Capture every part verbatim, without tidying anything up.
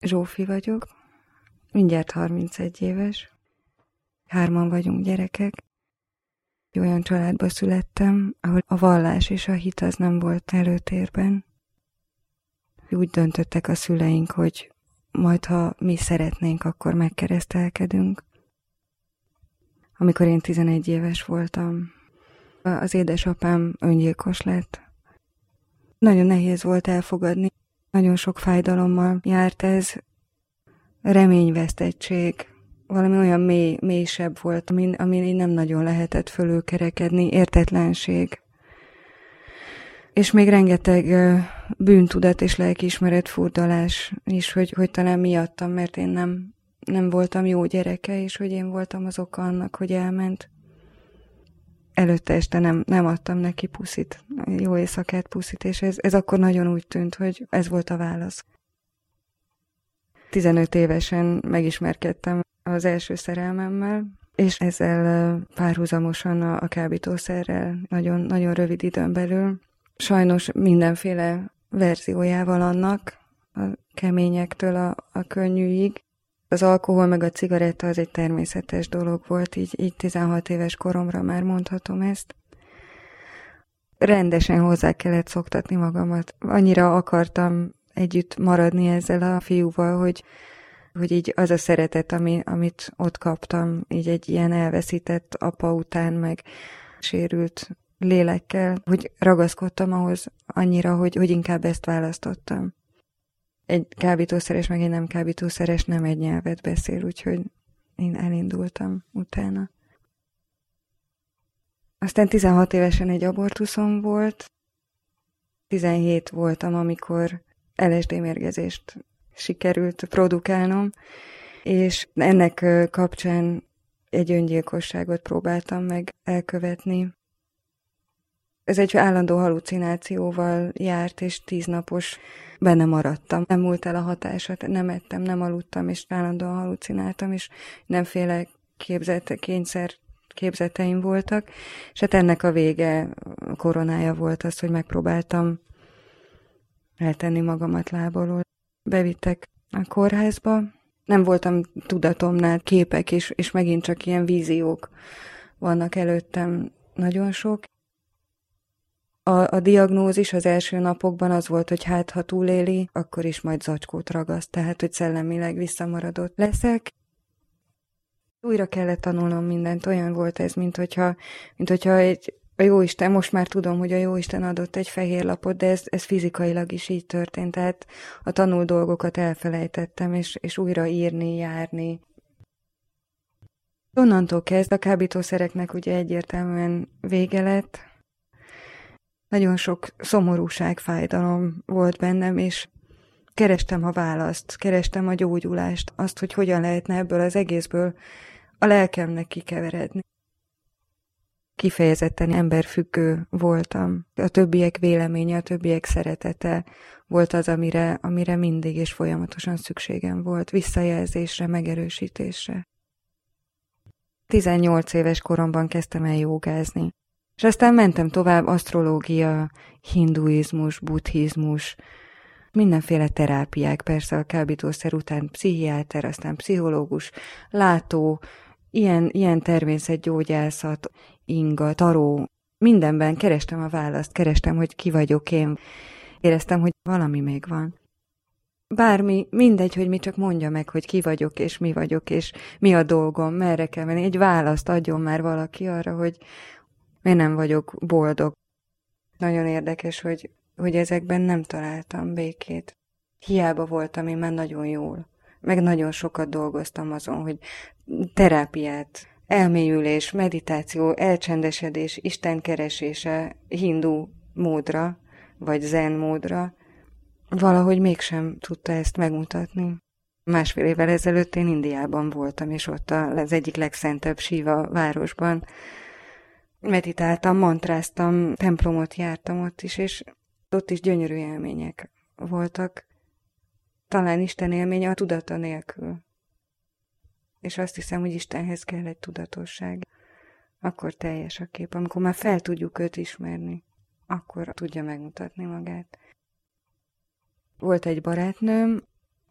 Zsófi vagyok, mindjárt harmincegy éves, hárman vagyunk gyerekek. Olyan családba születtem, ahol a vallás és a hit az nem volt előtérben. Úgy döntöttek a szüleink, hogy majd ha mi szeretnénk, akkor megkeresztelkedünk. Amikor én tizenegy éves voltam, az édesapám öngyilkos lett. Nagyon nehéz volt elfogadni, nagyon sok fájdalommal járt ez, reményvesztettség, valami olyan mély, mélysebb volt, amin, amin nem nagyon lehetett fölülkerekedni, értetlenség. És még rengeteg bűntudat és lelkiismeret furdalás is, hogy, hogy talán miattam, mert én nem, nem voltam jó gyereke, és hogy én voltam az oka annak, hogy elment. Előtte este nem, nem adtam neki puszit, jó éjszakát puszit, és ez, ez akkor nagyon úgy tűnt, hogy ez volt a válasz. tizenöt évesen megismerkedtem az első szerelmemmel, és ezzel párhuzamosan a, a kábítószerrel nagyon, nagyon rövid időn belül. Sajnos mindenféle verziójával annak, a keményektől a, a könnyűig. Az alkohol meg a cigaretta az egy természetes dolog volt, így, így tizenhat éves koromra már mondhatom ezt. Rendesen hozzá kellett szoktatni magamat. Annyira akartam együtt maradni ezzel a fiúval, hogy, hogy így az a szeretet, ami, amit ott kaptam, így egy ilyen elveszített apa után, meg sérült lélekkel, hogy ragaszkodtam ahhoz annyira, hogy, hogy inkább ezt választottam. Egy kábítószeres, meg egy nem kábítószeres nem egy nyelvet beszél, úgyhogy én elindultam utána. Aztán tizenhat évesen egy abortuszom volt, tizenhét voltam, amikor el es dé mérgezést sikerült produkálnom, és ennek kapcsán egy öngyilkosságot próbáltam meg elkövetni. Ez egy állandó halucinációval járt, és tíznapos benne maradtam. Nem múlt el a hatása, nem ettem, nem aludtam, és állandóan halucináltam, és mindenféle képzete, kényszer képzeteim voltak, és hát ennek a vége, a koronája volt az, hogy megpróbáltam eltenni magamat lábalól. Bevittek a kórházba, nem voltam tudatomnál, képek, és, és megint csak ilyen víziók vannak előttem, nagyon sok. A, a diagnózis az első napokban az volt, hogy hát, ha túléli, akkor is majd zacskót ragaszt, tehát, hogy szellemileg visszamaradott leszek. Újra kellett tanulnom mindent, olyan volt ez, mint hogyha, mint hogyha egy, a Jóisten, most már tudom, hogy a Jóisten adott egy fehér lapot, de ez, ez fizikailag is így történt, tehát a tanult dolgokat elfelejtettem, és, és újra írni, járni. Onnantól kezd a kábítószereknek ugye egyértelműen vége lett. Nagyon sok szomorúság, fájdalom volt bennem, és kerestem a választ, kerestem a gyógyulást, azt, hogy hogyan lehetne ebből az egészből a lelkemnek kikeveredni. Kifejezetten emberfüggő voltam. A többiek véleménye, a többiek szeretete volt az, amire, amire mindig és folyamatosan szükségem volt, visszajelzésre, megerősítésre. tizennyolc éves koromban kezdtem el jogázni. És aztán mentem tovább, asztrológia, hinduizmus, buddhizmus, mindenféle terápiák, persze a kábítószer után pszichiáter, aztán pszichológus, látó, ilyen, ilyen természetgyógyászat, inga, taró, mindenben kerestem a választ, kerestem, hogy ki vagyok én. Éreztem, hogy valami még van. Bármi, mindegy, hogy mi, csak mondja meg, hogy ki vagyok, és mi vagyok, és mi a dolgom, merre kell menni. Egy választ adjon már valaki arra, hogy miért nem vagyok boldog. Nagyon érdekes, hogy, hogy ezekben nem találtam békét. Hiába voltam én már nagyon jól. Meg nagyon sokat dolgoztam azon, hogy terápiát, elmélyülés, meditáció, elcsendesedés, Isten keresése hindu módra, vagy zen módra, valahogy mégsem tudta ezt megmutatni. Másfél évvel ezelőtt én Indiában voltam, és ott az egyik legszentebb Siva városban meditáltam, mantráztam, templomot jártam ott is, és ott is gyönyörű élmények voltak. Talán Isten élménye a tudata nélkül. És azt hiszem, hogy Istenhez kell egy tudatosság. Akkor teljes a kép. Amikor már fel tudjuk őt ismerni, akkor tudja megmutatni magát. Volt egy barátnőm,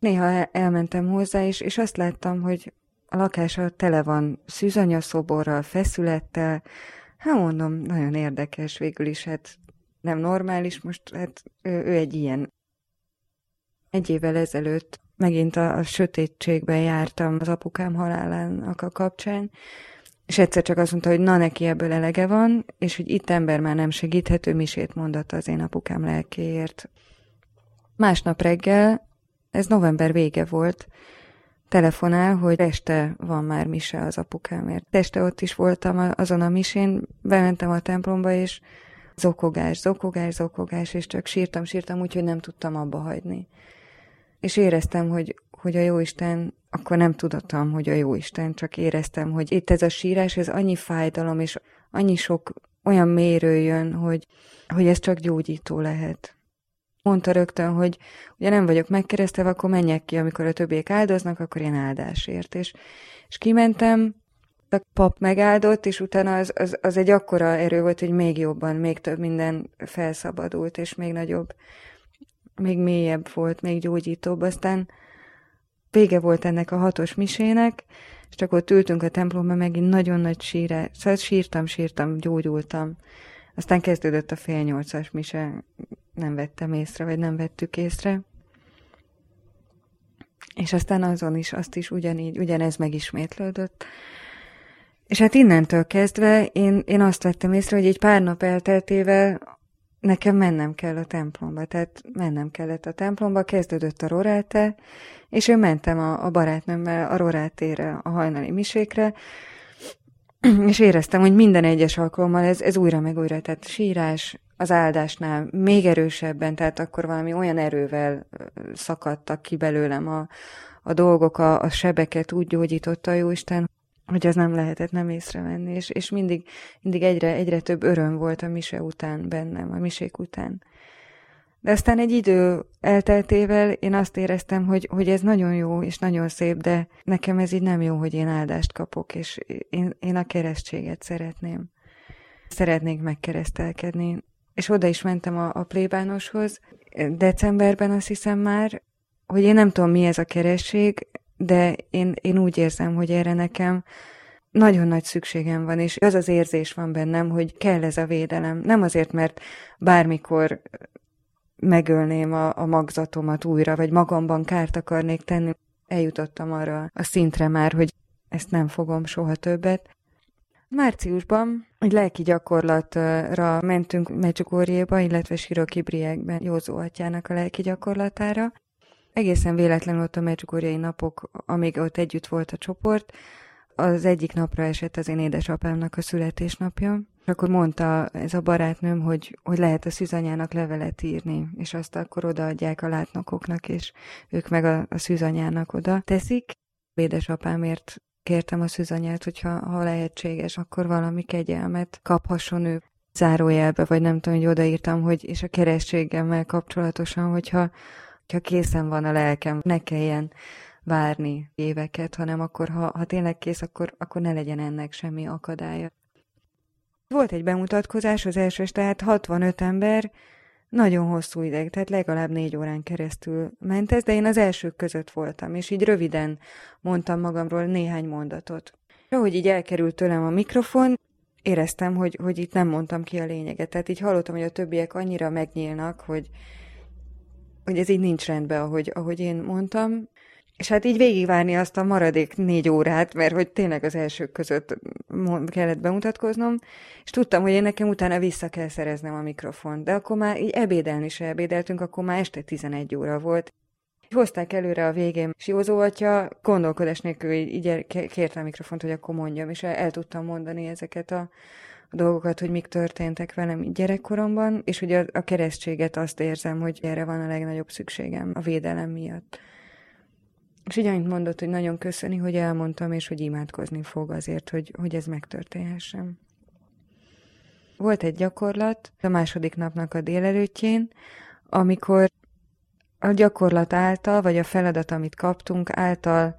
Néha elmentem hozzá, és, és azt láttam, hogy a lakása tele van szűzanyaszoborral, feszülettel. Hát mondom, nagyon érdekes végül is, hát nem normális, most hát ő, ő egy ilyen. Egy évvel ezelőtt megint a, a sötétségben jártam az apukám halálának a kapcsán, és egyszer csak azt mondta, hogy na neki ebből elege van, és hogy itt ember már nem segíthető, misét mondott az én apukám lelkéért. Másnap reggel, ez november vége volt, telefonál, hogy este van már mise az apukámért. Este ott is voltam azon a misén, bementem a templomba, és zokogás, zokogás, zokogás, és csak sírtam, sírtam, úgyhogy nem tudtam abba hagyni. És éreztem, hogy, hogy a Jóisten, akkor nem tudottam, hogy a Jóisten, csak éreztem, hogy itt ez a sírás, ez annyi fájdalom, és annyi sok olyan mélyről jön, hogy, hogy ez csak gyógyító lehet. Mondta rögtön, hogy ugye nem vagyok megkeresztelve, akkor menjek ki, amikor a többiek áldoznak, akkor én áldásért. És, és kimentem, a pap megáldott, és utána az, az, az egy akkora erő volt, hogy még jobban, még több minden felszabadult, és még nagyobb, még mélyebb volt, még gyógyítóbb. Aztán vége volt ennek a hatos misének, és csak ott ültünk a templomban, megint nagyon nagy sírás. Szóval sírtam, sírtam, gyógyultam. Aztán kezdődött a fél nyolcas mise, nem vettem észre, vagy nem vettük észre. És aztán azon is, azt is ugyanígy, ugyanez megismétlődött. És hát innentől kezdve én, én azt vettem észre, hogy egy pár nap elteltével nekem mennem kell a templomba. Tehát mennem kellett a templomba, kezdődött a roráte, és én mentem a, a barátnőmmel a rorátére, a hajnali misékre, és éreztem, hogy minden egyes alkalommal ez, ez újra meg újra, tehát sírás az áldásnál még erősebben, tehát akkor valami olyan erővel szakadtak ki belőlem a, a dolgok, a, a sebeket úgy gyógyította a Jóisten, hogy az nem lehetett nem észrevenni, és, és mindig, mindig egyre, egyre több öröm volt a mise után bennem, a misék után. De aztán egy idő elteltével én azt éreztem, hogy, hogy ez nagyon jó és nagyon szép, de nekem ez így nem jó, hogy én áldást kapok, és én, én a keresztséget szeretném. Szeretnék megkeresztelkedni. És oda is mentem a, a plébánoshoz, decemberben azt hiszem már, hogy én nem tudom, mi ez a keresztség, de én, én úgy érzem, hogy erre nekem nagyon nagy szükségem van, és az az érzés van bennem, hogy kell ez a védelem. Nem azért, mert bármikor megölném a, a magzatomat újra, vagy magamban kárt akarnék tenni. Eljutottam arra a szintre már, hogy ezt nem fogom soha többet. Márciusban egy lelki gyakorlatra mentünk Medjugorjéba, illetve Siroki-Briekben Józó atyának a lelki gyakorlatára. Egészen véletlenül ott a medjugorjei napok, amíg ott együtt volt a csoport, az egyik napra esett az én édesapámnak a születésnapja. Akkor mondta ez a barátnőm, hogy, hogy lehet a szűzanyának levelet írni, és azt akkor odaadják a látnokoknak, és ők meg a, a szűzanyának oda teszik. Édesapámért kértem a szűzanyát, hogyha ha lehetséges, akkor valami kegyelmet kaphasson ő. Zárójelbe, vagy nem tudom, hogy odaírtam, hogy és a keresztségemmel kapcsolatosan, hogyha, hogyha készen van a lelkem, ne kelljen várni éveket, hanem akkor, ha, ha tényleg kész, akkor, akkor ne legyen ennek semmi akadálya. Volt egy bemutatkozás az első, tehát hatvanöt ember, nagyon hosszú ideig, tehát legalább négy órán keresztül ment ez, de én az elsők között voltam, és így röviden mondtam magamról néhány mondatot. Ahogy így elkerült tőlem a mikrofon, éreztem, hogy, hogy itt nem mondtam ki a lényeget, tehát így hallottam, hogy a többiek annyira megnyílnak, hogy, hogy ez így nincs rendben, ahogy, ahogy én mondtam, és hát így végigvárni azt a maradék négy órát, mert hogy tényleg az elsők között kellett bemutatkoznom, és tudtam, hogy én nekem utána vissza kell szereznem a mikrofont. De akkor már így ebédelni se ebédeltünk, akkor már este tizenegy óra volt. Hozták előre a végén, és Józó atya gondolkodás nélkül így kérte a mikrofont, hogy akkor mondjam, és el, el tudtam mondani ezeket a, a dolgokat, hogy mik történtek velem így gyerekkoromban, és hogy a, a keresztséget azt érzem, hogy erre van a legnagyobb szükségem a védelem miatt. És így annyit mondott, hogy nagyon köszöni, hogy elmondtam, és hogy imádkozni fog azért, hogy, hogy ez megtörténhessen. Volt egy gyakorlat a második napnak a délelőttjén, amikor a gyakorlat által, vagy a feladat, amit kaptunk által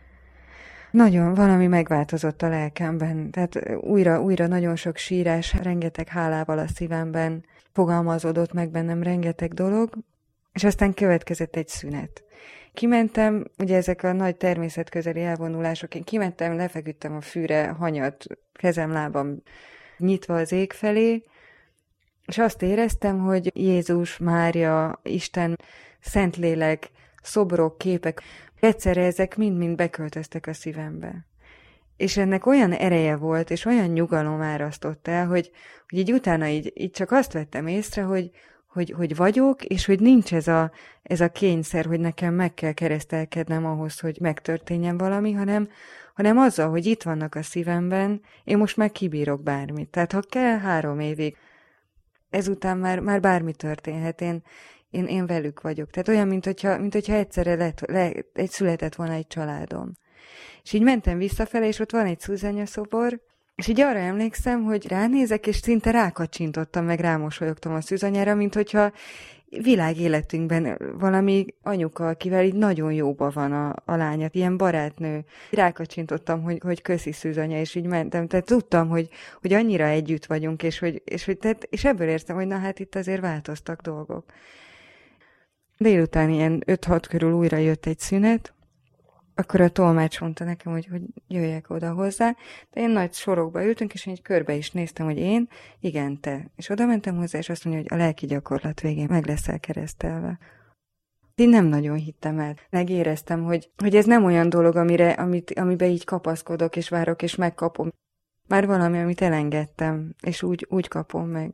nagyon valami megváltozott a lelkemben. Tehát újra, újra nagyon sok sírás, rengeteg hálával a szívemben fogalmazódott meg bennem rengeteg dolog, És aztán következett egy szünet. Kimentem, ugye ezek a nagy természetközeli elvonulások, én kimentem, lefeküdtem a fűre, hanyat, kezem, lábam nyitva az ég felé, és azt éreztem, hogy Jézus, Mária, Isten, Szentlélek, szobrok, képek, egyszerre ezek mind-mind beköltöztek a szívembe. És ennek olyan ereje volt, és olyan nyugalom árasztott el, hogy, hogy így utána így, így csak azt vettem észre, hogy, hogy, hogy vagyok, és hogy nincs ez a, ez a kényszer, hogy nekem meg kell keresztelkednem ahhoz, hogy megtörténjen valami, hanem, hanem azzal, hogy itt vannak a szívemben, én most már kibírok bármit. Tehát ha kell három évig, ezután már, már bármi történhet, én, én, én velük vagyok. Tehát olyan, mint hogyha, mint hogyha egyszerre lett, le, egy született volna egy családom. És így mentem visszafele, és ott van egy Szűzanya szobor, és így arra emlékszem, hogy ránézek, és szinte rákacsintottam, meg rámosolyogtam a Szűzanyára, mint hogyha világéletünkben valami anyuka, akivel így nagyon jóba van a, a lányat, ilyen barátnő. Rákacsintottam, hogy, hogy köszi Szűzanya, és így mentem. Tehát tudtam, hogy, hogy annyira együtt vagyunk, és, hogy, és, hogy, tehát, és ebből értem, hogy na hát itt azért változtak dolgok. Délután ilyen öt-hat körül újra jött egy szünet, akkor a tolmács mondta nekem, hogy, hogy jöjjek oda hozzá, de én nagy sorokba ültünk, és én egy körbe is néztem, hogy én, igen, te. És oda mentem hozzá, és azt mondja, hogy a lelki gyakorlat végén meg leszel keresztelve. Én nem nagyon hittem el. Megéreztem, hogy, hogy ez nem olyan dolog, amire, amit, amiben így kapaszkodok, és várok, és megkapom. Már valami, amit elengedtem, és úgy, úgy kapom meg.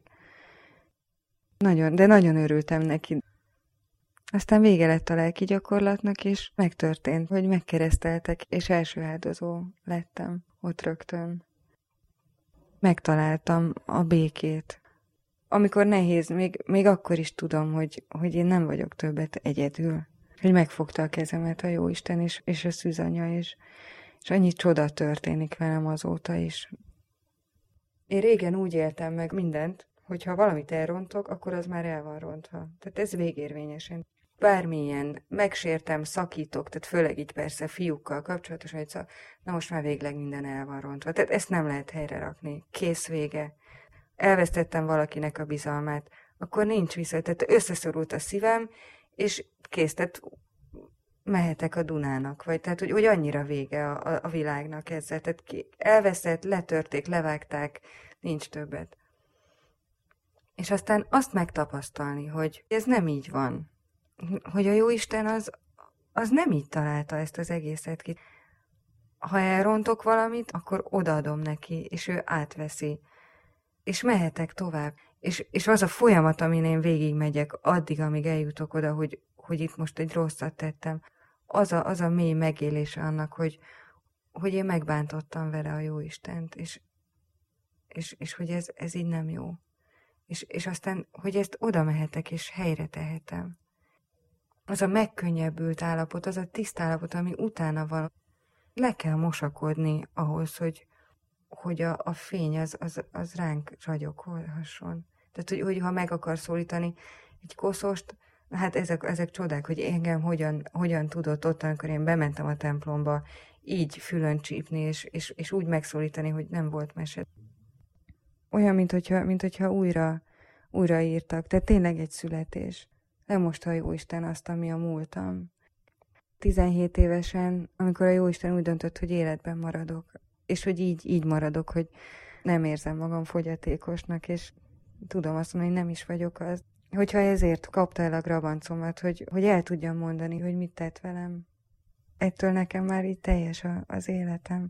Nagyon, de nagyon örültem neki. Aztán vége lett a lelki gyakorlatnak, és megtörtént, hogy megkereszteltek, és első áldozó lettem ott rögtön. Megtaláltam a békét. Amikor nehéz, még, még akkor is tudom, hogy, hogy én nem vagyok többet egyedül. Hogy megfogta a kezemet a Jóisten is, és a Szűzanya is. És annyi csoda történik velem azóta is. Én régen úgy éltem meg mindent, hogy ha valamit elrontok, akkor az már el van rontva. Tehát ez végérvényesen. Bármilyen megsértem, szakítok, tehát főleg így persze fiúkkal kapcsolatosan, hogy szak, na most már végleg minden el van rontva. Tehát ezt nem lehet helyre rakni. Kész, vége. Elvesztettem valakinek a bizalmát, akkor nincs vissza. Tehát összeszorult a szívem, és kész, tehát mehetek a Dunának, vagy tehát, hogy, hogy annyira vége a, a, a világnak ezzel. Tehát ki, elveszett, letörték, levágták, nincs többet. És aztán azt megtapasztalni, hogy ez nem így van. Hogy a Jóisten az, az nem így találta ezt az egészet ki. Ha elrontok valamit, akkor odaadom neki, és ő átveszi. És mehetek tovább. És, és az a folyamat, amin én végigmegyek, addig, amíg eljutok oda, hogy, hogy itt most egy rosszat tettem, az a, az a mély megélése annak, hogy, hogy én megbántottam vele a Jóistent, és, és, és hogy ez, ez így nem jó. És, és aztán, hogy ezt oda mehetek, és helyre tehetem. Az a megkönnyebbült állapot, az a tiszta állapot, ami utána van. Le kell mosakodni ahhoz, hogy, hogy a, a fény az, az, az ránk ragyogolhasson. Tehát, hogy, hogy ha meg akar szólítani egy koszost, hát ezek, ezek csodák, hogy engem hogyan, hogyan tudott ott, amikor én bementem a templomba, így fülön csípni, és, és, és úgy megszólítani, hogy nem volt mese. Olyan, mint hogyha, mint hogyha újra, újra írtak. Tehát tényleg egy születés. Lemosta a Jóisten azt, ami a múltam. tizenhét évesen, amikor a Jóisten úgy döntött, hogy életben maradok, és hogy így, így maradok, hogy nem érzem magam fogyatékosnak, és tudom azt mondani, hogy nem is vagyok az. Hogyha ezért kapta el a grabancomat, hogy, hogy el tudjam mondani, hogy mit tett velem. Ettől nekem már így teljes a, az életem.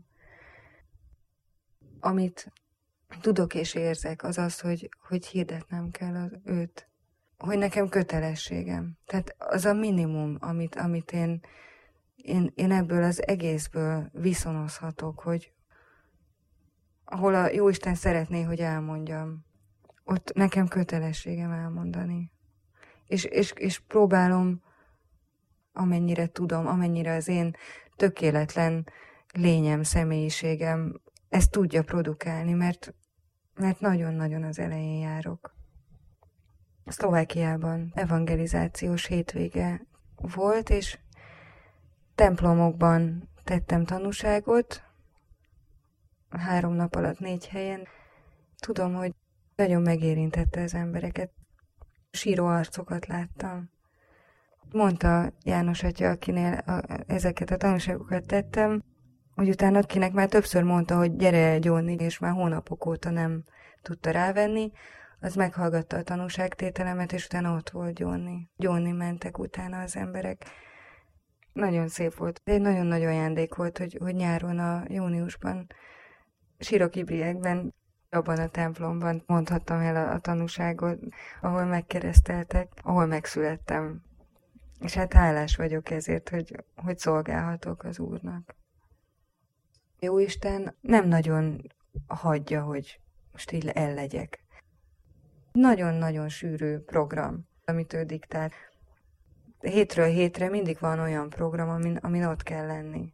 Amit tudok és érzek, az az, hogy, hogy hirdetnem kell az őt. Hogy nekem kötelességem. Tehát az a minimum, amit, amit én, én, én ebből az egészből viszonozhatok, hogy ahol a Jóisten szeretné, hogy elmondjam, ott nekem kötelességem elmondani. És, és, és próbálom, amennyire tudom, amennyire az én tökéletlen lényem, személyiségem ezt tudja produkálni, mert, mert nagyon-nagyon az elején járok. Szlovákiában evangelizációs hétvége volt, és templomokban tettem tanúságot, három nap alatt négy helyen. Tudom, hogy nagyon megérintette az embereket. Síró arcokat láttam. Mondta János atya, akinél a, ezeket a tanúságokat tettem, hogy utána akinek már többször mondta, hogy gyere gyónni, és már hónapok óta nem tudta rávenni, az meghallgatta a tanúságtételemet, és utána ott volt gyónni. Gyónni mentek utána az emberek. Nagyon szép volt. Egy nagyon nagy ajándék volt, hogy, hogy nyáron a júniusban Sirokibriekben, abban a templomban mondhattam el a, a tanúságot, ahol megkereszteltek, ahol megszülettem. És hát hálás vagyok ezért, hogy, hogy szolgálhatok az Úrnak. Jóisten nem nagyon hagyja, hogy most így ellegyek. Nagyon-nagyon sűrű program, amit ő diktál. Hétről hétre mindig van olyan program, amin, amin ott kell lenni.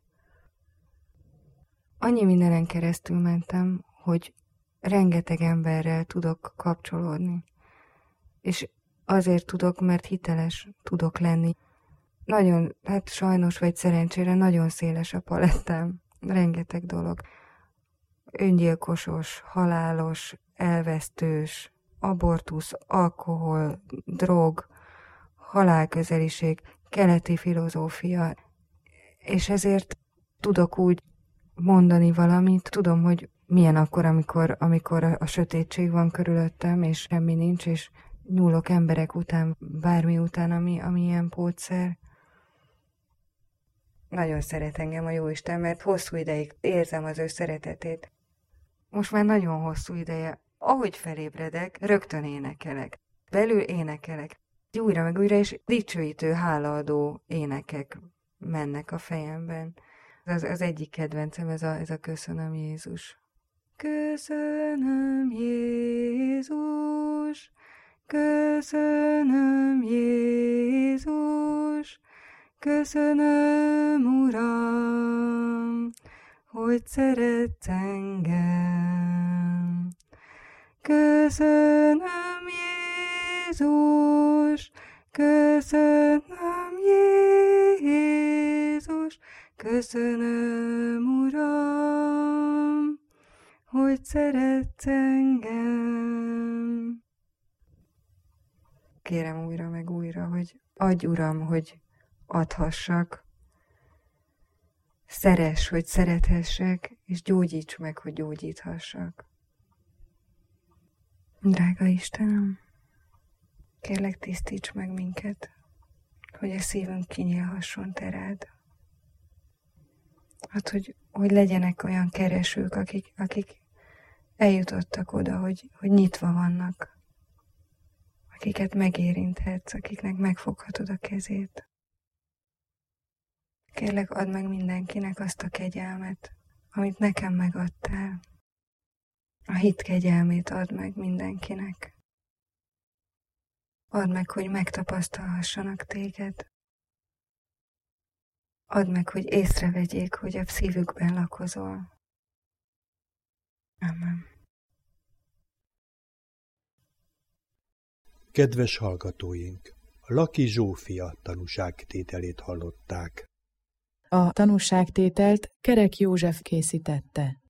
Annyi mindenen keresztül mentem, hogy rengeteg emberrel tudok kapcsolódni. És azért tudok, mert hiteles tudok lenni. Nagyon, hát sajnos vagy szerencsére nagyon széles a palettám. Rengeteg dolog. Öngyilkosos, halálos, elvesztős, abortusz, alkohol, drog, halálközeliség, keleti filozófia, és ezért tudok úgy mondani valamit, tudom, hogy milyen akkor, amikor, amikor a, a sötétség van körülöttem, és semmi nincs, és nyúlok emberek után, bármi után, ami, ami ilyen pótszer. Nagyon szeret engem a Jóisten, mert hosszú ideig érzem az ő szeretetét. Most már nagyon hosszú ideje, ahogy felébredek, rögtön énekelek. Belül énekelek. Újra meg újra, és dicsőítő, hálaadó énekek mennek a fejemben. Az, az egyik kedvencem, ez a, ez a Köszönöm Jézus. Köszönöm Jézus, köszönöm Jézus, köszönöm Uram, hogy szeretsz engem. Köszönöm Jézus, köszönöm Jézus, köszönöm Uram, hogy szeretsz engem. Kérem újra meg újra, hogy adj Uram, hogy adhassak, szeress, hogy szerethessek, és gyógyíts meg, hogy gyógyíthassak. Drága Istenem, kérlek tisztíts meg minket, hogy a szívünk kinyílhasson te rád. Hát, hogy, hogy legyenek olyan keresők, akik, akik eljutottak oda, hogy, hogy nyitva vannak, akiket megérinthetsz, akiknek megfoghatod a kezét. Kérlek, add meg mindenkinek azt a kegyelmet, amit nekem megadtál. A hit kegyelmét add meg mindenkinek. Add meg, hogy megtapasztalhassanak téged. Add meg, hogy észrevegyék, hogy a szívükben lakozol. Amen. Kedves hallgatóink! Laki Zsófia tanúságtételét hallották. A tanúságtételt Kerek József készítette.